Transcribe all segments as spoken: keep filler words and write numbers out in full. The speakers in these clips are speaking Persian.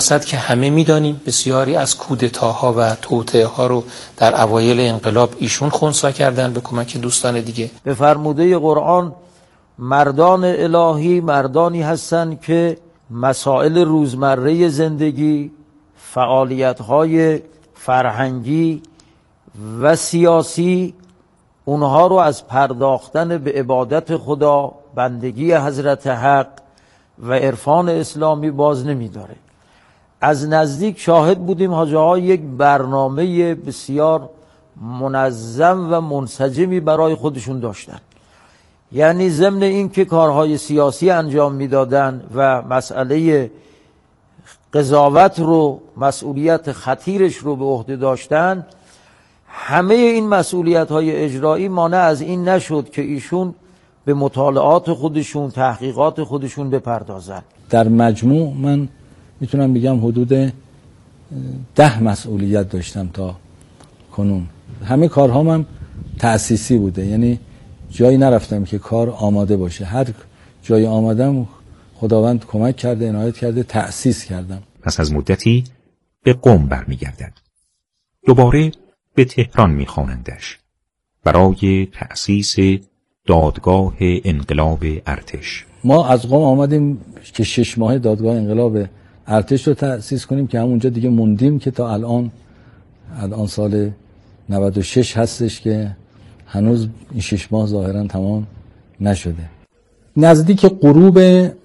صد که همه میدانیم بسیاری از کودتاها و توطئه ها رو در اوایل انقلاب ایشون خنثی کردن به کمک دوستان دیگه. به فرموده قرآن مردان الهی مردانی هستند که مسائل روزمره زندگی، فعالیت‌های فرهنگی و سیاسی اونها رو از پرداختن به عبادت خدا، بندگی حضرت حق و عرفان اسلامی باز نمی‌داره. از نزدیک شاهد بودیم حاجی ها یک برنامه بسیار منظم و منسجمی برای خودشون داشتن. یعنی ضمن این که کارهای سیاسی انجام میدادن و مسئله قضاوت رو، مسئولیت خطیرش رو به عهده داشتن، همه این مسئولیت های اجرایی مانع از این نشد که ایشون به مطالعات خودشون، تحقیقات خودشون بپردازن. در مجموع من میتونم بگم حدود ده مسئولیت داشتم تا کنون. همه کارهام هم تأسیسی بوده، یعنی جایی نرفتم که کار آماده باشه. هر جایی آمادم خداوند کمک کرده، عنایت کرده، تأسیس کردم. پس از مدتی به قم برمیگردد. دوباره به تهران میخوانندش برای تأسیس دادگاه انقلاب ارتش. ما از قم آمدیم که شش ماه دادگاه انقلاب ارتش رو تأسیس کنیم که همونجا دیگه موندیم که تا الان الان سال نود و شش هستش که هنوز این شش ماه ظاهرا تمام نشده. نزدیک غروب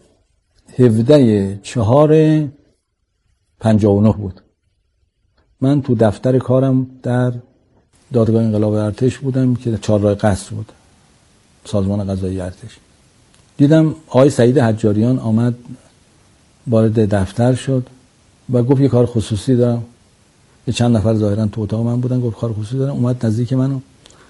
هفده چهار پنجاه و نه بود. من تو دفتر کارم در دادگاه انقلاب ارتش بودم که چهارراه قصر بود، سازمان قضایی ارتش. دیدم آقای سعید حجاریان آمد وارد دفتر شد و گفت یه کار خصوصی دارم. یه چند نفر ظاهرا تو اتاق من بودن، گفت کار خصوصی دارم. اومد نزدیک منو،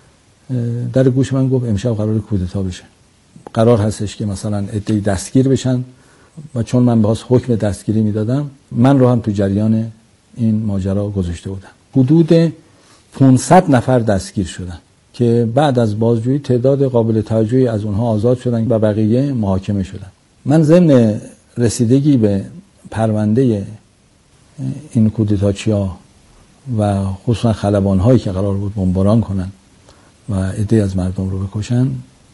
در گوش من گفت امشب قرار کودتا بشه، قرار هستش که مثلا عده‌ای دستگیر بشن و چون من بهش حکم دستگیری میدادم من رو هم تو جریان این ماجرا گذاشته بودم. حدود پانصد نفر دستگیر شدن که بعد از بازجویی تعداد قابل توجهی از اونها آزاد شدن و بقیه محاکمه شدن. من ضمن رسیدگی به پرونده این کودتاچیا و خصوصا خلبان‌هایی که قرار بود بمباران کنن و عده‌ای از مردم رو بکشن،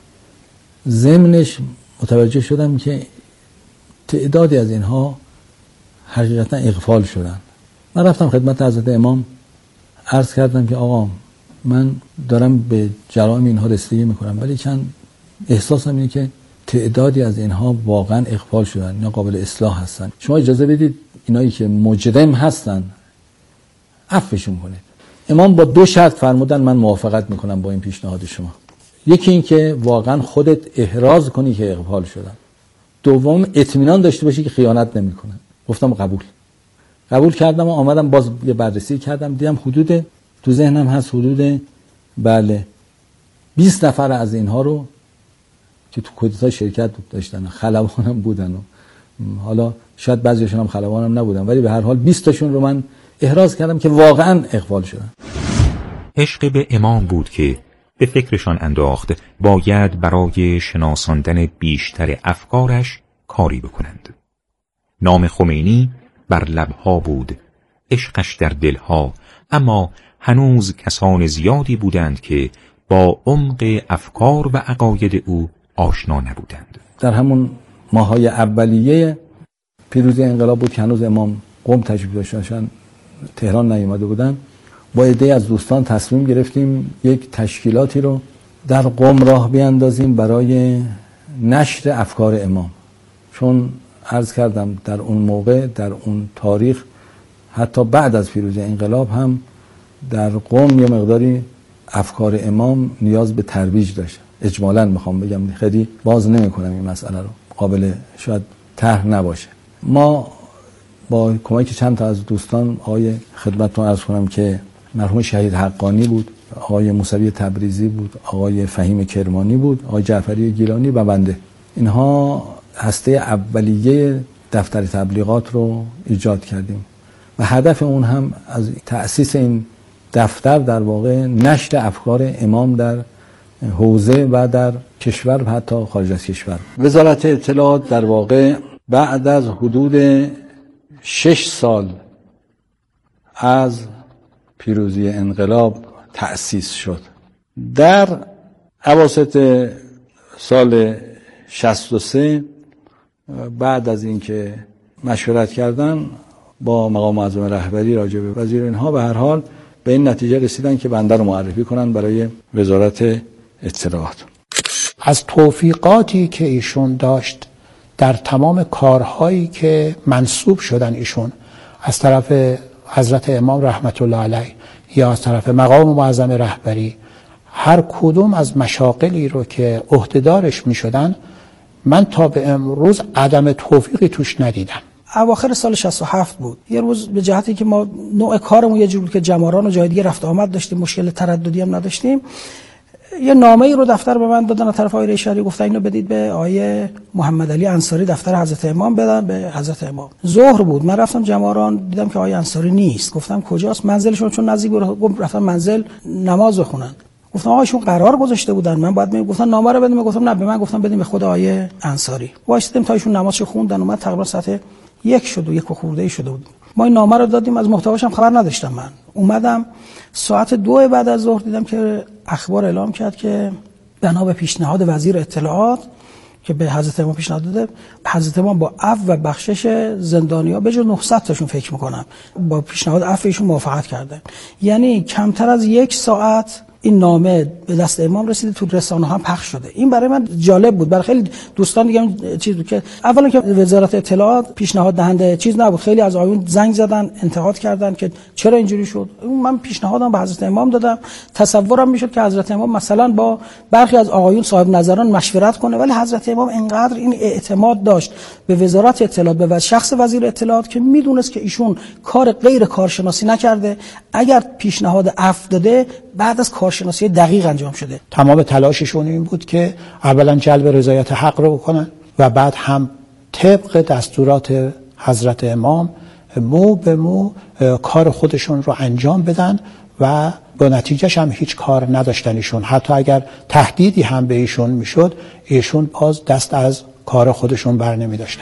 ضمنش متوجه شدم که تعدادی از اینها حقیقتا اغفال شدن. من رفتم خدمت حضرت امام عرض کردم که آقا من دارم به جرائم اینها رسیدگی میکنم، ولی چند احساسم اینه که تعدادی از اینها واقعا اغفال شدن، اینا قابل اصلاح هستن، شما اجازه بدید اینایی که مجرم هستن عفوشون کنید. امام با دو شرط فرمودن من موافقت میکنم با این پیشنهاد شما. یکی این که واقعا خودت احراز کنی که اغفال شدن، دوم اطمینان داشته باشی که خیانت نمیکنن. گفتم قبول. قبول کردم و آمدم باز یه بررسی کردم، دیدم حدود تو ذهنم هست حدود بله بیست نفر از اینها رو که تو کودتا شرکت داشتن، خلبانم بودن و حالا شاید بعضیشون هم خلبانم نبودن، ولی به هر حال بیست تاشون رو من احراز کردم که واقعا اغفال شدن. عشق به امام بود که به فکرشان انداخت باید برای شناساندن بیشتر افکارش کاری بکنند. نام خمینی بر لبها بود، عشقش در دلها، اما هنوز کسان زیادی بودند که با عمق افکار و عقاید او آشنا نبودند. در همون ماهای اولیه پیروزی انقلاب بود که هنوز امام قم تشریف داشتن، تهران نیامده بودن. با عده‌ای از دوستان تصمیم گرفتیم یک تشکیلاتی رو در قم راه بیاندازیم برای نشر افکار امام، چون عرض کردم در اون موقع در اون تاریخ حتی بعد از پیروزی انقلاب هم در قم یه مقداری افکار امام نیاز به ترویج داشت. اجمالاً میخوام بگم، خیلی باز نمی‌کنم این مسئله رو، قابل شاید طرح نباشه. ما با کمک چند تا از دوستان، آقای خدمتتون عرض کنم که مرحوم شهید حقانی بود، آقای موسوی تبریزی بود، آقای فهیم کرمانی بود، آقای جعفری گیلانی و بنده، اینها هسته اولیه دفتر تبلیغات رو ایجاد کردیم و هدف اون هم از تأسیس این دفتر در واقع نشر افکار امام در حوزه و در کشور و حتی خارج از کشور. وزارت اطلاعات در واقع بعد از حدود شش سال از پیروزی انقلاب تأسیس شد. در اواسط سال شصت و سه بعد از اینکه مشورت کردن با مقام معظم رهبری راجع به وزیر اینها، به هر حال به این نتیجه رسیدن که بنده رو معرفی کنن برای وزارت اطلاعات. از توفیقاتی که ایشون داشت در تمام کارهایی که منصوب شدن ایشون از طرف حضرت امام رحمت الله علیه یا از طرف مقام معظم رهبری، هر کدوم از مشاغلی رو که عهدهدارش می شدن من تا به امروز عدم توفیقی توش ندیدم. اواخر سال شصت و هفت بود. یه روز به جهتی که ما نوع کارمون یه جوری که جماران و جای دیگه رفت آمد داشتیم، مشکل ترددی هم نداشتیم، یه نامه ای رو دفتر به من دادن از طرف آقای ریشاری، گفتن اینو بدید به آقای محمد علی انصاری دفتر حضرت امام بدن به حضرت امام. ظهر بود، من رفتم جماران دیدم که آقای انصاری نیست. گفتم کجاست منزلشون؟ چون نزدیک بود. رفتم منزل نماز بخونن. گفتم آقایشون قرار گذاشته بودن من باید می گفتن نامه رو بدیم. گفتم نه، به من گفتم بدیم به خود آقای انصاری. وایسادیم تا ایشون نمازشو خوندن، اومد تقریبا ساعت یک شد و یک خورده شده بود. ما این نامه رو دادیم، از محتواش هم خبر نداشتم. من اومدم ساعت دو بعد از ظهر دیدم که اخبار اعلام کرد که بنا به پیشنهاد وزیر اطلاعات که به حضرت امام پیشنهاد داده، حضرت امام با عفو و بخشش زندانی‌ها به جز نهصد تاشون فکر می‌کنم با پیشنهاد عفو ایشون موافقت کردن. یعنی کمتر از یک ساعت این نامه به دست امام رسیده، تو رسانه هم پخش شده. این برای من جالب بود، برای خیلی دوستان دیگه چیز بود که اولا که وزارت اطلاعات پیشنهاد دهنده چیز نبود، خیلی از آیون زنگ زدن انتقاد کردن که چرا اینجوری شد. من پیشنهادم به حضرت امام دادم، تصورم میشد که حضرت امام مثلا با برخی از آقایون صاحب نظران مشورت کنه، ولی حضرت امام انقدر این اعتماد داشت به وزارت اطلاعات، به شخص وزیر اطلاعات که میدونست که ایشون کار غیر کارشناسی نکرده. اگر پیشنهاد عفو داده بعد از کارشناسی دقیق انجام شده. تمام تلاششون این بود که اولا جلب رضایت حق رو بکنن و بعد هم طبق دستورات حضرت امام مو به مو کار خودشون رو انجام بدن و با نتیجهش هم هیچ کار نداشتن ایشون. حتی اگر تهدیدی هم به ایشون میشد، ایشون باز دست از کار خودشون بر نمی داشتن.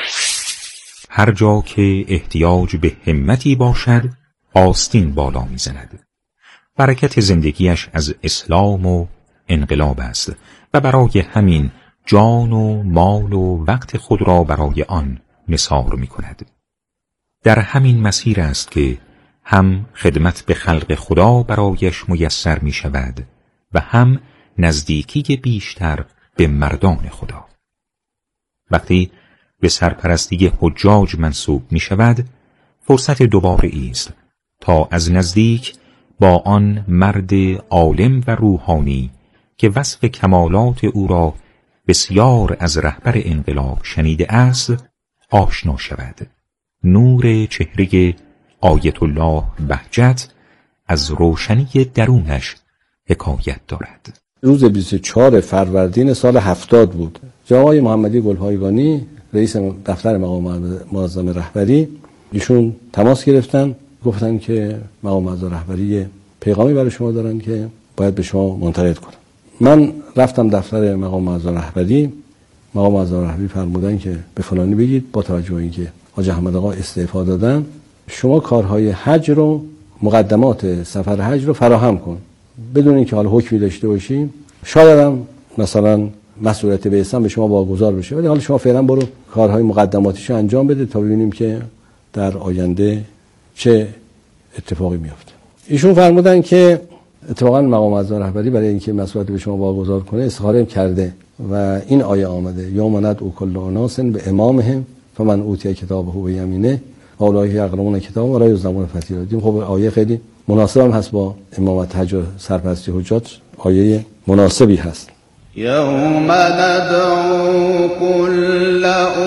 هر جا که احتیاج به همتی باشد آستین بالا می زند. برکت زندگیش از اسلام و انقلاب است و برای همین جان و مال و وقت خود را برای آن نثار می کند. در همین مسیر است که هم خدمت به خلق خدا برایش میسر می شود و هم نزدیکی بیشتر به مردان خدا. وقتی به سرپرستی حجاج منصوب می شود، فرصت دوباره است تا از نزدیک با آن مرد عالم و روحانی که وصف کمالات او را بسیار از رهبر انقلاب شنیده است آشنا شود. نور چهره آیت الله بهجت از روشنی درونش حکایت دارد. روز بیست و چهارم فروردین سال هفتاد بود. جناب محمدی گلپایگانی رئیس دفتر مقام معظم رهبری ایشون تماس گرفتن، گفتن که مقام معظم رهبری پیغامی برای شما دارن که باید به شما منتقل کنن. من رفتم دفتر مقام معظم رهبری. مقام معظم رهبری فرمودن که به فلانی بگید با توجه به اینکه حاج احمد آقا استعفا دادن، شما کارهای حج رو، مقدمات سفر حج رو فراهم کن بدون اینکه حالا حکمی داشته باشی. شاید هم مثلا مسئولیت به اسم به شما واگذار بشه، ولی حالا شما فعلا برو کارهای مقدماتیش رو انجام بده تا ببینیم که در آینده چه اتفاقی میفته. ایشون فرمودن که اتفاقا مقام معظم رهبری برای اینکه مسئولیت به شما واگذار کنه استخاره کرده و این آیه آمده یوم ندعو کل اناس به امامهم فمن اوتی کتابه بیمینه اولئک یقرؤون کتابهم ولا یظلمون فتیلا. دیدیم خب آیه خیلی مناسب هم هست با امامت حج و سرپرستی حجاج، آیه مناسبی هست. یوم ندعو کل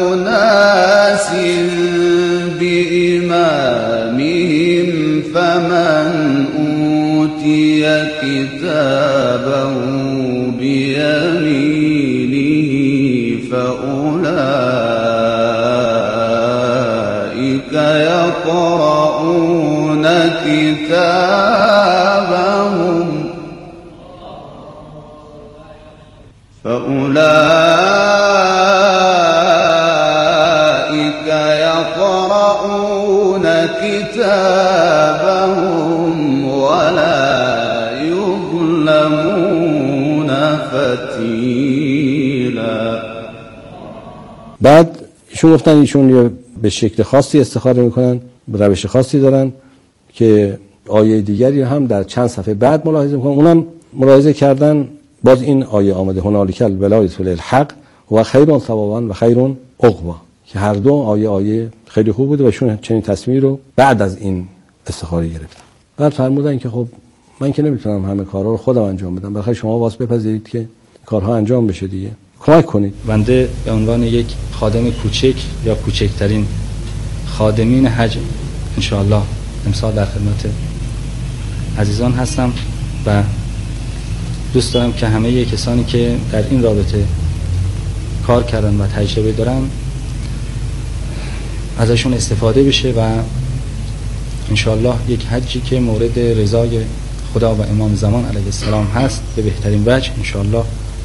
اناس بإمامهم فمن اوتی کتابه بیمینه فأولئک یقرؤون کتابهم فأولئك يقرؤون كتابهم ولا يظلمون فتیلا. بعد ایشون گفتن ایشون به شکل خاصی استخاره میکنن، به روش خاصی دارن که آیه دیگری هم در چند صفحه بعد ملاحظه میکنن. اونم ملاحظه کردن باز این آیه آمده هنالیک الولایة للحق و خیر ثوابا و خیر عقبا، که هر دو آیه آیه خیلی خوب بوده و ایشون چنین تصمیمی رو بعد از این استخاره گرفتن. بعد فرمودن که خب من که نمیتونم همه کارها رو خودم انجام بدم، بخاطر شما واسه بپذیرید که کارها انجام بشه دیگه، کمک کنید. بنده به عنوان یک خادم کوچک یا کوچکترین خادمین حج انشاءالله امسال در خدمت عزیزان هستم و دوست دارم که همه کسانی که در این رابطه کار کردن و تجربه دارن ازشون استفاده بشه و انشاءالله یک حجی که مورد رضای خدا و امام زمان علیه السلام هست به بهترین وجه انشاءالله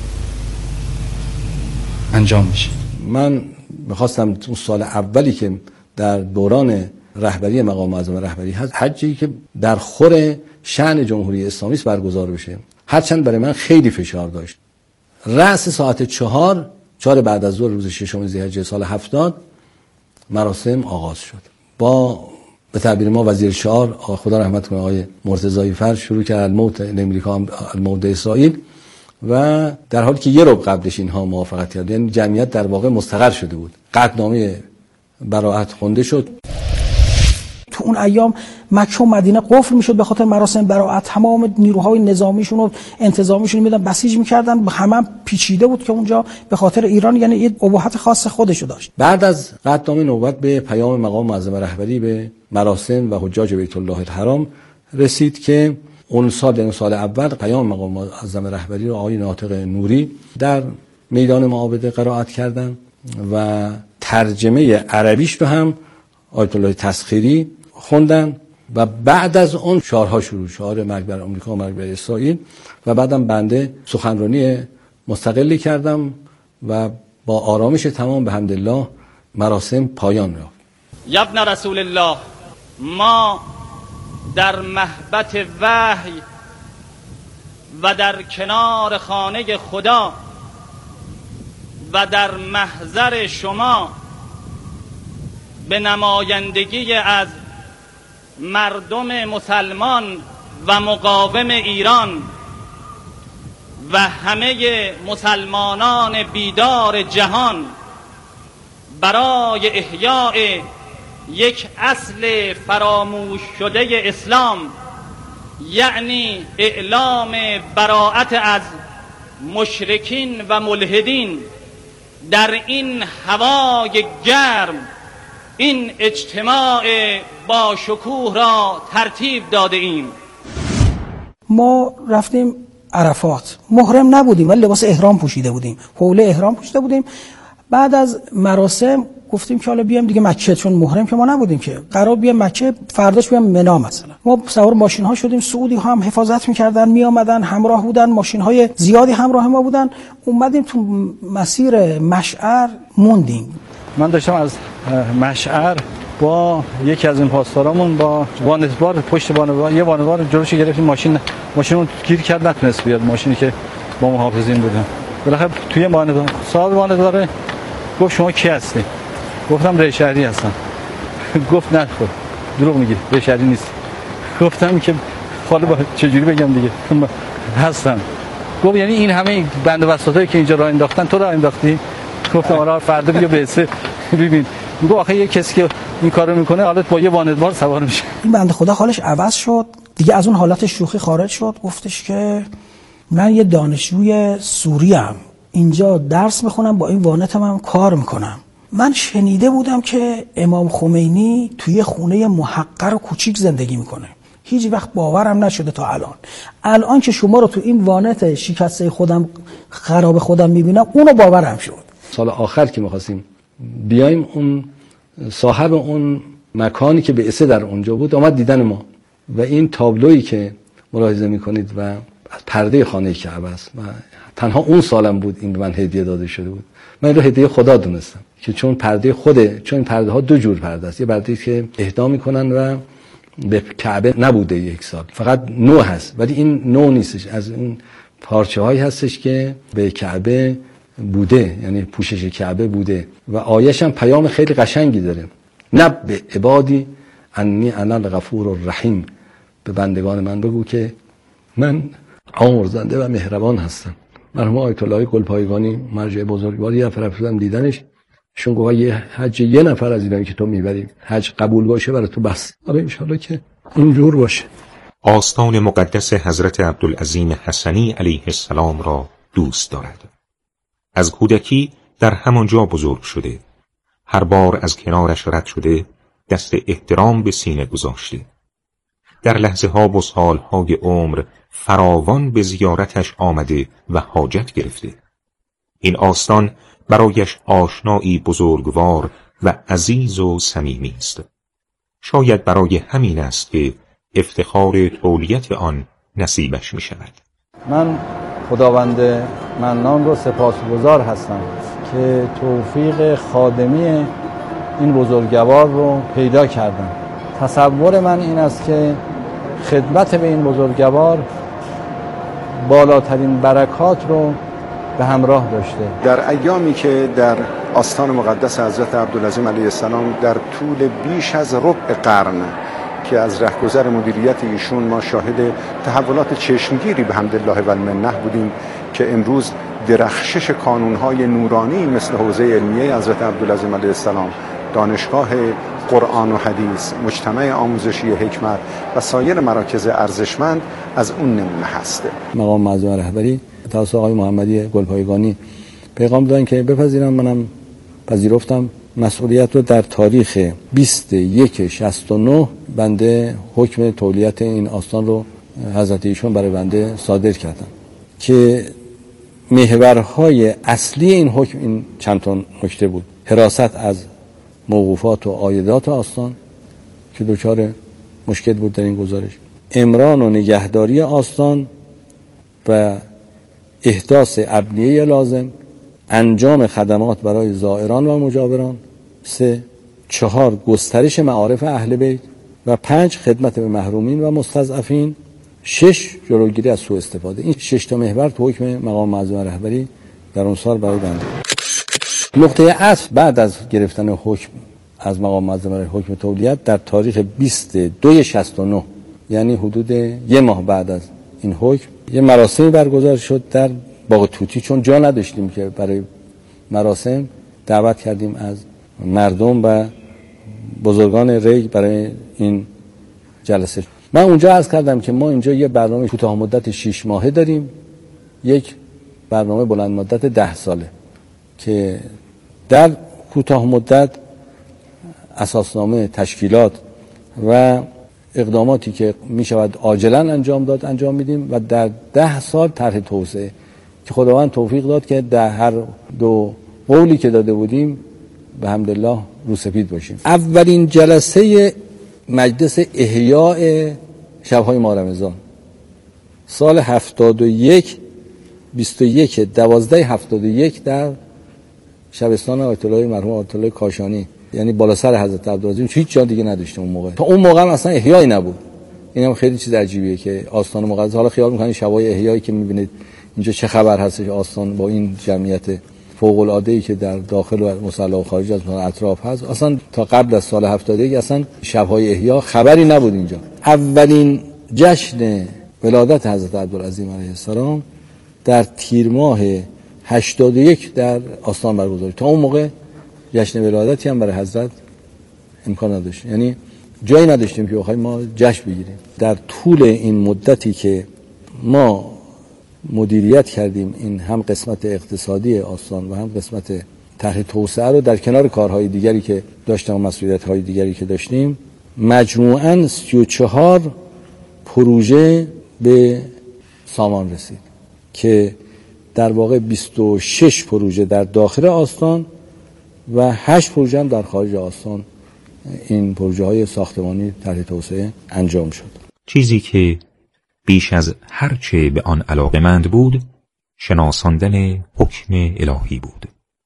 انجام بشه. من میخواستم اون سال اولی که در دوران رهبری مقام معظم رهبری هست، حجی که در خور شأن جمهوری اسلامی است برگزار بشه، هرچند برای من خیلی فشار داشت. رأس ساعت چهار چهار بعد از ظهر روز ششم ذی‌حجه سال هفتاد مراسم آغاز شد. با به تعبیر ما وزیر شعار خدا رحمت کنه آقای مرتضی فر شروع کرد الموت امریکا الموت اسرائیل و در حالی که یه ربع قبلش اینها موافقت کرد، یعنی جمعیت در واقع مستقر شده بود، قطعنامه براءت خونده شد. تو اون ایام مکه و مدینه قفل میشد به خاطر مراسم براءت، تمام نیروهای نظامیشون و انتظامیشون میدن بسیج میکردن، همه هم پیچیده بود که اونجا به خاطر ایران یعنی یه اباحت خاص خودشو داشت. بعد از قطعنامه نوبت به پیام مقام معظم رهبری به مراسم و حجاج بیت الله الحرام رسید که اون سال یعنی سال اول پیام مقام معظم رهبری رو آقای ناطق نوری در میدان معابده قرائت کردن و ترجمه عربیش رو هم آیت الله تسخیری خوندن و بعد از اون شعارها شروع، شعار مرگ بر آمریکا و مرگ بر اسرائیل، و بعدم بنده سخنرانی مستقلی کردم و با آرامش تمام به حمدالله مراسم پایان یافت. یا ابن رسول الله، ما در محبت وحی و در کنار خانه خدا و در محضر شما به نمایندگی از مردم مسلمان و مقاوم ایران و همه مسلمانان بیدار جهان برای احیاء یک اصل فراموش شده اسلام، یعنی اعلام براءت از مشرکین و ملحدین، در این هوای گرم این اجتماع با شکوه را ترتیب داده ایم. ما رفتیم عرفات، محرم نبودیم ولی لباس احرام پوشیده بودیم، حوله احرام پوشیده بودیم. بعد از مراسم گفتیم که حالا بیام دیگه مکه، چون محرم که ما نبودیم که، قرار بیام مکه، فرداش بیام منا. مثلا ما سوار ماشین ها شدیم، سعودی ها هم حفاظت میکردن، می آمدن، همراه بودن، ماشین های زیادی همراه ما بودن. اومدیم تو مسیر مشعر موندیم. من داشتم از مشعر با یکی از این پاسدارامون با وانتبار پشت وانتبار یه وانتبار جلوش گرفتیم، ماشین ماشین رو گیر کرد، نتونست بیاد، ماشینی که با محافظین بودن. بالاخره توی وانتبار صاحب وانتبار گفت شما کی هستی؟ گفتم رئیس شهری هستم. گفت نه خب دروغ میگی، رئیس شهری نیست. گفتم که حالا با چجوری بگم دیگه هستم. گفت یعنی این همه بند وساطایی که اینجا راه انداختن تو راه انداختی؟ گفتم آره فردا بیا بیسه ببین. میگه آخه یه کسی که این کارو میکنه حالت با یه وانتبار سوار میشه. این بنده خدا حالش عوض شد دیگه، از اون حالت شوخی خارج شد. گفتش که من یه دانشجوی سوری ام، اینجا درس میخونم، با این وانتم هم کار میکنم. من شنیده بودم که امام خمینی توی خونه محقر و کوچیک زندگی میکنه، هیچ وقت باورم نشده تا الان. الان که شما رو تو این وانت شکسته خودم خراب خودم میبینم، اونو باورم شد. سال آخر که میخواستیم بیایم، اون صاحب اون مکانی که بعثه در اونجا بود آمد دیدن ما و این تابلویی که ملاحظه میکنید و پرده خانه کعبه است و تنها اون سالم بود این به من هدیه داده شده بود. من این رو هدیه خدا دونستم که چون پرده خوده، چون این پرده ها دو جور پرده است. یه پرده که اهدا میکنن و به کعبه نبوده یک سال، فقط نو هست، ولی این نو نیستش، از این پارچه هایی هستش که به کعبه بوده، یعنی پوشش کعبه بوده و آیش هم پیام خیلی قشنگی داره. نبئ عبادی انی انا الغفور الرحیم، به بندگان من بگو که من آمرزنده و مهربان هستم. مرحوم آیت الله گلپایگانی مرجع بزرگواری یه نفر رفتم دیدنش، شون گفت یه حج یه نفر از اینایی که تو میبری حج قبول باشه برای تو بس. آره ان شاءالله که اینجور باشه. آستان مقدس حضرت عبدالعظیم حسنی علیه السلام را دوست دارد. از کودکی در همانجا بزرگ شده. هر بار از کنارش رد شده دست احترام به سینه گذاشته. در لحظه ها و سال های عمر فراوان به زیارتش آمده و حاجت گرفته. این آستان برایش آشنایی بزرگوار و عزیز و صمیمی است. شاید برای همین است که افتخار تولیت آن نصیبش می شود. من خداوند منان رو سپاسگزار هستم که توفیق خادمی این بزرگوار رو پیدا کردم. تصور من این است که خدمت به این بزرگوار بالاترین برکات رو به همراه داشته. در ایامی که در آستان مقدس حضرت عبدالعظیم علیه السلام در طول بیش از ربع قرن که از رهگذر مدیریت ایشون ما شاهد تحولات چشمگیری به حمدالله و المنه بودیم که امروز درخشش کانونهای نورانی مثل حوزه علمیه حضرت عبدالعظیم علیه السلام، دانشگاه قرآن و حدیث، مجتمع آموزشی حکمت و سایر مراکز ارزشمند از اون نمونه هسته. مقام معظم رهبری توسط آقای محمدی گلپایگانی پیغام دادن که بپذیرم، منم پذیرفتم. مسئولیت رو در تاریخ بیست یک شصت و نه بنده حکم تولیت این آستان رو حضرت ایشون برای بنده صادر کردن که محورهای اصلی این حکم این چند تا نکته بود: حراست از موقوفات و عایدات آستان که دچار مشکل بود در این گزارش، امران و نگهداری آستان و احداث ابنیه لازم، انجام خدمات برای زائران و مجاوران، سه، چهار، گسترش معارف اهل بیت و پنج، خدمت به محرومین و مستضعفین، شش، جلوگیری از سوء استفاده. این شش تا محور تو حکم مقام معظم رهبری در اون سال برای بنده. نقطه عطف بعد از گرفتن حکم از مقام معظم رهبری حکم تولیت در تاریخ بیست دو شصت و نه، یعنی حدود یه ماه بعد از این حکم، یه مراسمی برگزار شد در باغ توتی. چون جا نداشتیم که برای مراسم دعوت کردیم از مردم و بزرگان ری برای این جلسه. من اونجا عرض کردم که ما اینجا یه برنامه کوتاه مدت شش ماهه داریم، یک برنامه بلند مدت ده ساله که در کوتاه مدت اساسنامه، تشکیلات و اقداماتی که می شود عاجلا انجام داد انجام میدیم و در ده سال طرح توسعه که خداوند توفیق داد که در هر دو قولی که داده بودیم به حمدالله رو سپید باشیم. اولین جلسه مجلس احیاء شب‌های ماه رمضان سال هفتاد و یک، بیست و یک دوازده هفتاد و یک در شبستان آیت الله مرحوم آیت الله کاشانی، یعنی بالا سر حضرت عبدالعظیم. هیچ جا دیگه نداشتیم اون موقع. تا اون موقع هم اصلا احیایی نبود. این هم خیلی چیز عجیبیه که آستان مقدس، حالا خیال می‌کنید شبای احیایی که می‌بینید اینجا چه خبر هستش، آستان با این جمعیت فوق‌العاده‌ای که در داخل و مصلی و خارج از اطراف هست، اصلا تا قبل از سال هفتاد و یک اصلا شب‌های احیا خبری نبود اینجا. اولین جشن ولادت حضرت عبدالعظیم علیه السلام در تیر ماه هشتاد و یک در آستان برگزار. تا اون موقع جشن ولادتی هم برای حضرت امکان نداشت، یعنی جایی نداشتیم که بخوایم ما جشن بگیریم. در طول این مدتی که ما مدیریت کردیم، این هم قسمت اقتصادی آستان و هم قسمت طرح توسعه رو در کنار کارهای دیگری که داشتیم و مسئولیت‌های دیگری که داشتیم، مجموعاً سی و چهار پروژه به سامان رسید که در واقع بیست و شش پروژه در داخل آستان و هشت پروژه هم در خارج آستان این پروژه های ساختمانی طرح توسعه انجام شد. چیزی که بیش از هر چه به آن علاقمند بود شناساندن حکم الهی بود،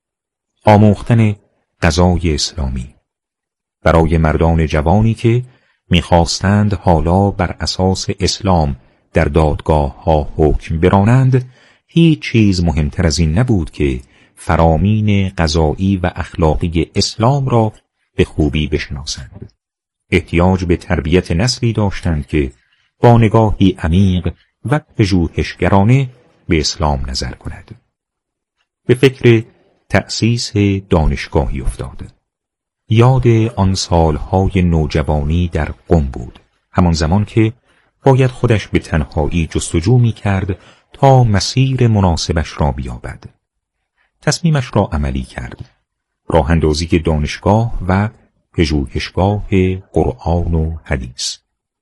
آموختن قضای اسلامی برای مردان جوانی که می‌خواستند حالا بر اساس اسلام در دادگاه ها حکم برانند. هیچ چیز مهمتر از این نبود که فرامین قضایی و اخلاقی اسلام را به خوبی بشناسند. احتیاج به تربیت نسلی داشتند که با نگاهی عمیق و پژوهشگرانه به اسلام نظر کند. به فکر تأسیس دانشگاهی افتاد. یاد آن سالهای نوجوانی در قم بود، همان زمان که باید خودش به تنهایی جستجو می کرد تا مسیر مناسبش را بیابد. تصمیمش را عملی کرد، راه اندازی دانشگاه و پژوهشگاه قرآن و حدیث.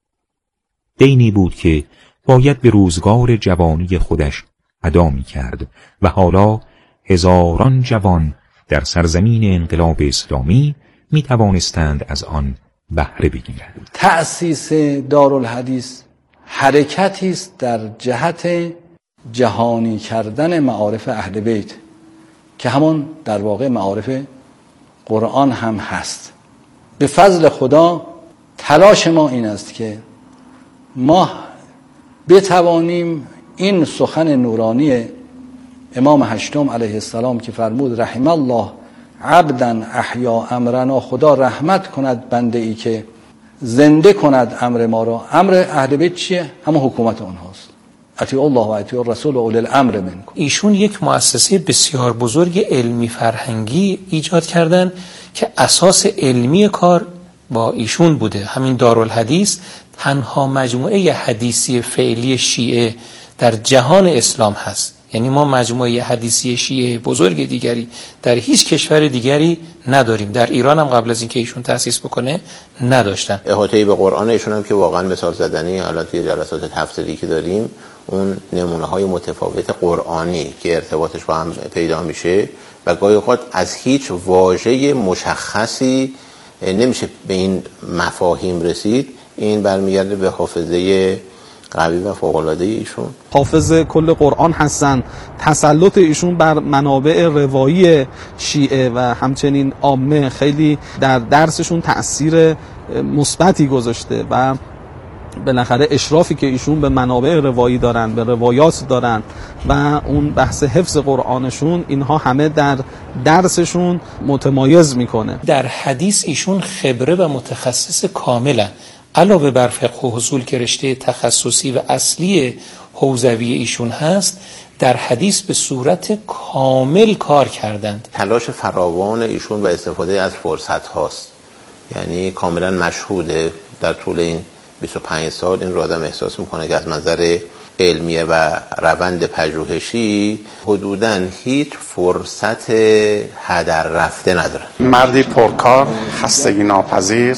دینی بود که باید به روزگار جوانی خودش ادا می کرد و حالا هزاران جوان در سرزمین انقلاب اسلامی می توانستند از آن بهره بگیرند. تأسیس دارالحدیث حرکتی است در جهت جهانی کردن معارف اهل بیت که همون در واقع معارف قرآن هم هست. به فضل خدا تلاش ما این است که ما بتوانیم این سخن نورانی امام هشتم علیه السلام که فرمود رحم الله عبدا احیا امرنا، خدا رحمت کند بنده ای که زنده کند امر ما را. امر اهل بیت چیه؟ همون حکومت اونهاست. اطیعوا الله و اطیعوا الرسول و اولی الامر منکم. ایشون یک مؤسسه بسیار بزرگ علمی فرهنگی ایجاد کردن که اساس علمی کار با ایشون بوده. همین دارالحدیث تنها مجموعه حدیثی فعلی شیعه در جهان اسلام هست. یعنی ما مجموعه حدیثی شیعه بزرگ دیگری در هیچ کشور دیگری نداریم. در ایران هم قبل از اینکه ایشون تأسیس بکنه نداشتن. احاطه به قرآن ایشون هم که واقعا مثال زدنی، حالا توی جلسات هفتگی که داریم اون نمونه های متفاوت قرآنی که ارتباطش با هم پیدا میشه و گاهی اوقات از هیچ واژه مشخصی نمیشه به این مفاهیم رسید. این برمیگرده به حافظه قوی و فوق‌العاده ایشون. حافظ کل قرآن هستن. تسلط ایشون بر منابع روایی شیعه و همچنین عامه خیلی در درسشون تأثیر مثبتی گذاشته و بالاخره اشرافی که ایشون به منابع روایی دارن، به روایات دارن و اون بحث حفظ قرآنشون، اینها همه در درسشون متمایز میکنه. در حدیث ایشون خبره و متخصص کاملا، علاوه بر فقه و اصول که رشته تخصصی و اصلی حوزوی ایشون هست، در حدیث به صورت کامل کار کردند. تلاش فراوان ایشون و استفاده از فرصت هاست، یعنی کاملا مشهوده در طول این بیست و پنج سال. این رو آدم احساس میکنه که از منظر علمیه و روند پژوهشی حدوداً هیچ فرصت هدر رفته نداره. مردی پرکار، خستگی ناپذیر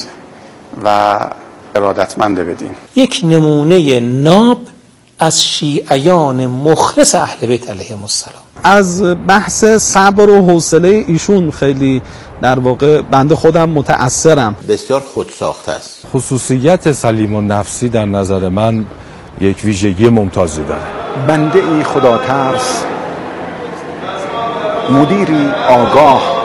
و ارادتمند بدین. یک نمونه ناب از شیعیان مخلص اهل بیت علیهم السلام. از بحث صبر و حوصله ایشون خیلی در واقع بنده خودم متأثرم. بسیار خودساخته است. خصوصیت سلیم النفسی در نظر من یک ویژگی ممتازی داره. بنده ای خدا ترس، مدیری آگاه،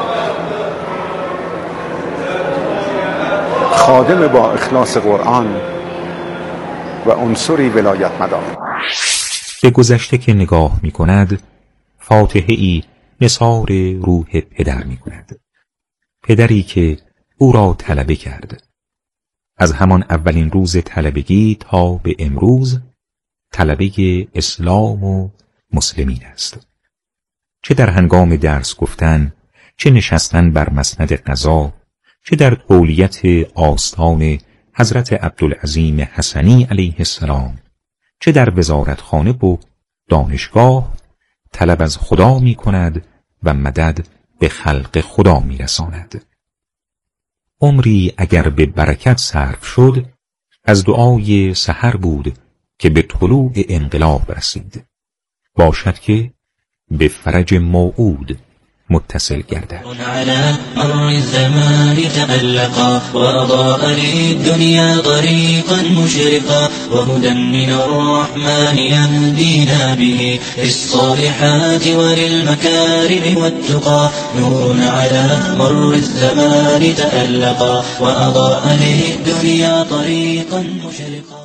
خادم با اخلاص قرآن و عنصری ولایت مدار. به گذشته که نگاه می کند، فاتحه ای نثار روح پدر می کند. پدری که او را طلبه کرد. از همان اولین روز طلبگی تا به امروز طلبه اسلام و مسلمین است. چه در هنگام درس گفتن، چه نشستن بر مسند قضا، چه در تولیت آستان حضرت عبدالعظیم حسنی علیه السلام، چه در وزارتخانه و دانشگاه، طلب از خدا می کند و مدد به خلق خدا می رساند. عمری اگر به برکت صرف شد، از دعای سحر بود که به طلوع انقلاب رسید. باشد که به فرج موعود متصل گردد. على مر الزمان تألقا وأضاء للدنيا طريقا مشرقا وهدى من الرحمن يهدينا به للصالحات وللمكارم والتقى. نور على مر الزمان تألقا وأضاء للدنيا طريقا مشرقا.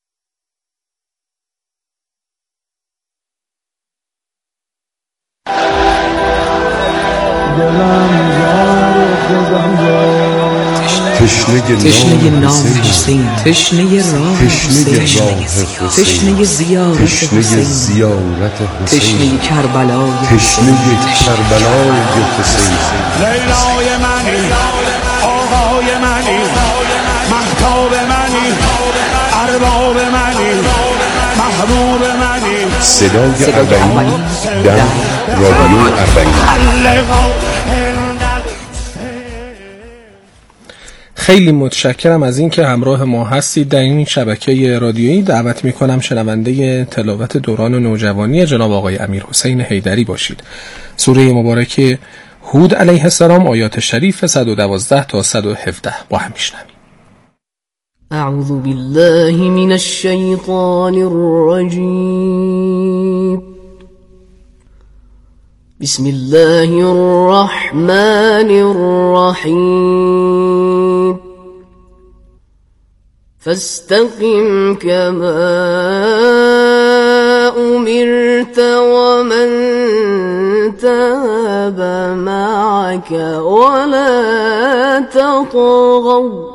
تشنه نام حسین، تشنه راه حسین، تشنه زیارت حسین، تشنه کربلای حسین، لیلای منی، آقای منی، مهتاب منی، ارباب منی، محبوب منی. صدای اربعین در رادیو اربعین. خیلی متشکرم از اینکه همراه ما هستید در این شبکه رادیویی. دعوت میکنم شنونده تلاوت دوران نوجوانی جناب آقای امیرحسین حیدری باشید. سوره مبارکه هود علیه السلام، آیات شریف صد و دوازده تا صد و هفده با هم میشنویم. اعوذ بالله من الشیطان الرجیم. بسم الله الرحمن الرحیم. فاستقم كما أمرت ومن تاب معك ولا تطغوا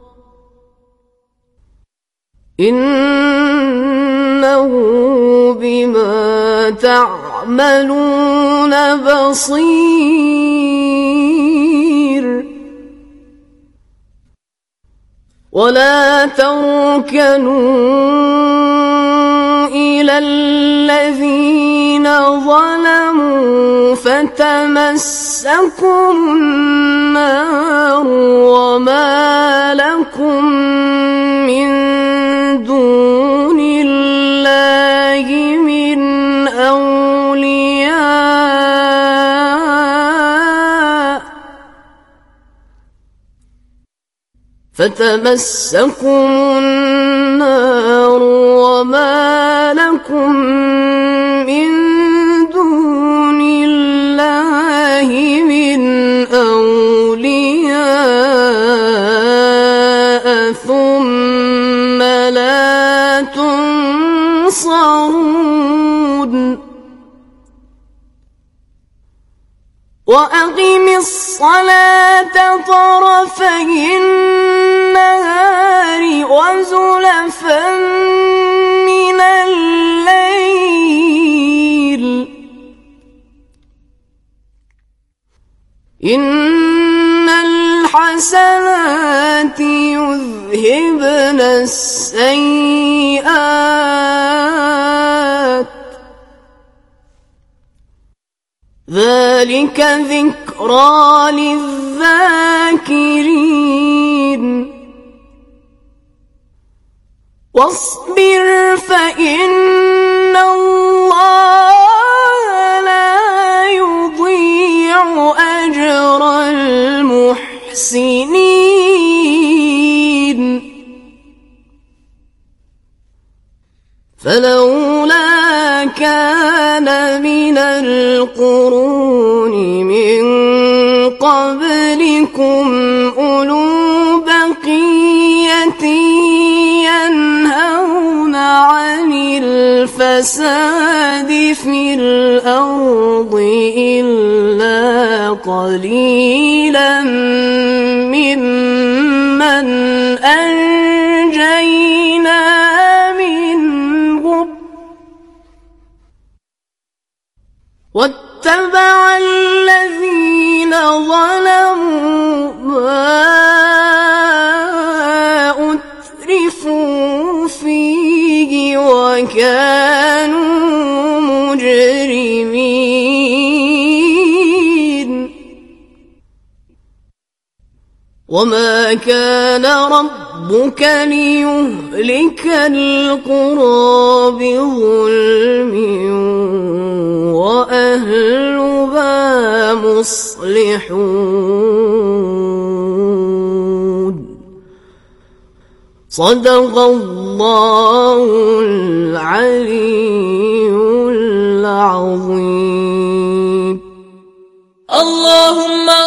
إنه بما تعملون بصير. ولا تركنوا إلى الذين ظلموا فتمسكم النار وما لكم من دون الله من أولياء فتمسكم النار وما لكم من دون الله من أولياء ثم لا تنصرون. وأقم الصلاة طرفي النهار وزلفا من الليل إن الحسنات يذهبن السيئات ذلك ذكرى للذاكرين. واصبر فإن الله لا يضيع أجر المحسنين. فلولا كان من القرون من قبلكم أولو بقية ينهون عن الفساد في الأرض إلا قليلا ممن أنجينا منهم واتبع الذين ظلموا ما أترفوا فيه وكانوا مجرمين. وما كان ربك ربك ليهلك القرى بظلم وأهلها مصلحون. صدق الله العلي العظيم. اللهم